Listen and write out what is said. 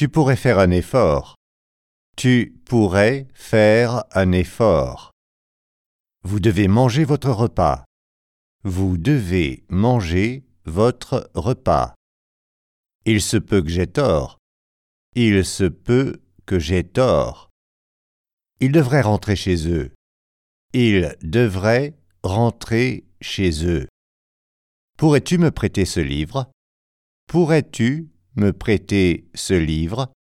Tu pourrais faire un effort. Tu pourrais faire un effort. Vous devez manger votre repas. Vous devez manger votre repas. Il se peut que j'ai tort. Il se peut que j'ai tort. Ils devraient rentrer chez eux. Ils devraient rentrer chez eux. Pourrais-tu me prêter ce livre? Pourrais-tu me prêter ce livre?